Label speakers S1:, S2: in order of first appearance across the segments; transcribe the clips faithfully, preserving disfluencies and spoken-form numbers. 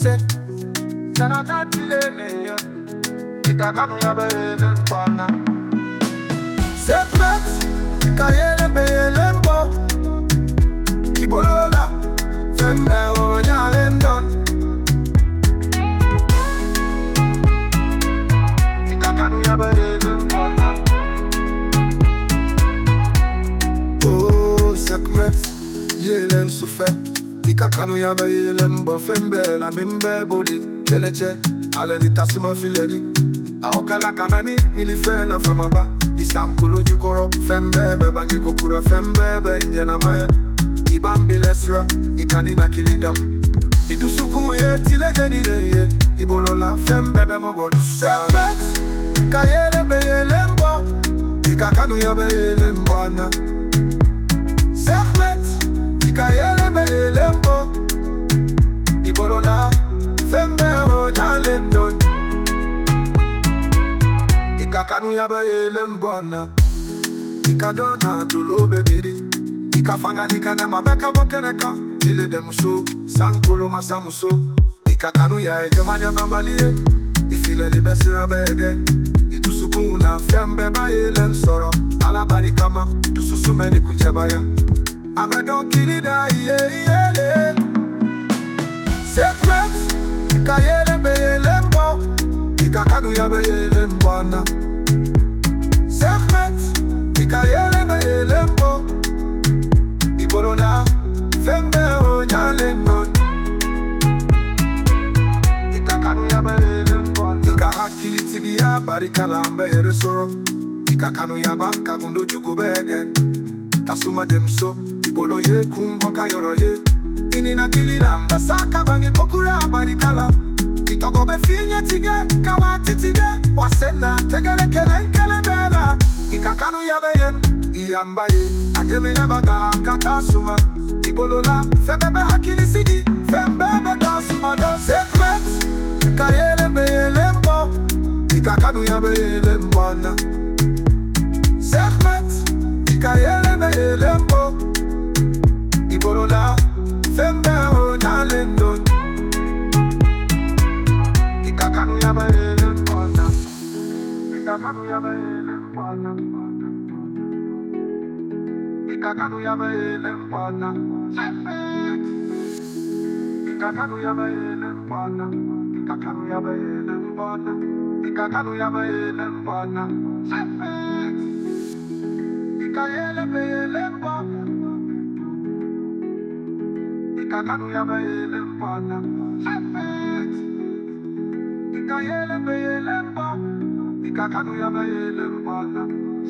S1: Se sana tatile neya Ikakanu ya bele mpana Sekmet Kayele bele mbo Kibolola Fembe onya lendon Ikakanu ya bele mpana Oh Sekmet Yelen souffert Ikakanu ya bele mbo Fembe la mimbe body Teleche Ale ni tasuma fileri Aokala kanani Nilife na famaba Isamkulu jukoro Fembe beba kikokura Fembe be injena maya Ibambi lesra Ikani na kilidam Idusuku ye Tilege nile ye Ibolola Fembe be mogodu Sekmet Kayele beye lembo Ikakanu ya beye lembana Sekmet Kayele beye lembo Ibolola Fembe oja lendon Ikakanu ya beye lembana Ikadona tulobe bidi Ikafanga nikana mabeka bokeneka Ile demuso Sankolo masamuso Ikakanu ya ejemanya mambalie Ifile libesira bege Itusukuna Fembe baye lensoro Alabari kama Tususume ni kuchebaya Amedon kilida iye iye le Sekmet Kayele beye lembo Ikakanu ya beye lembana Sekmet Kayele beye lembo Ibolona Fembe onya lendon Ikakanu ya beye lembana Ikahakili tigi ya barikala mbe eresoro Ikakanu ya banka mundo jugu bege Tasuma demso Ibolo ye kumboka yoro ye Ini na kilila mbasaka bangi pokura barikala Kitoko befinye tige kawati tige Wasena tegele kele kele bela Ikakanu ya beyen Iyambaye Akeme ya baga katasuma Ibolola Fembebe hakili sidi Fembebe tasuma do Sekmet Kayele beye lembo Ikakanu ya beye lembana Sekmet Kayele beye lembo Ibolola Fembe onya lendon Ikakanu ya beye lembana Ikakanu ya beye lembana Ikakanu ya beye lembana Ikakanu ya beye lembana Ikakanu ya beye lembana Ikakanu ya beye lembana Ikayele beye lembana Ikakanu ya beye lembana Ikayele beye lembana Ikakanu ya beye lembana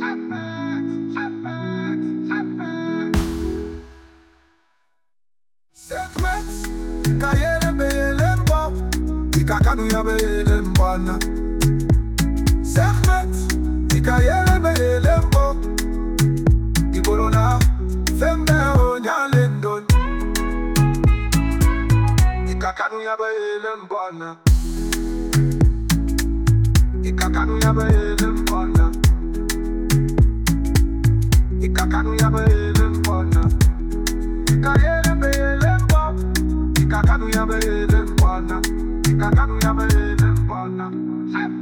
S1: Sekmet Kayele beye lembo Ikakanu ya beye lembana Sekmet Kayele beye lembo Ibolona Fembe onya lendon Ikakanu ya beye lembana Ikakanu ya beye lembana Ikakanu ya beye lembana Kayele beye lembo Ikakanu ya beye lembana Ikakanu ya beye lembana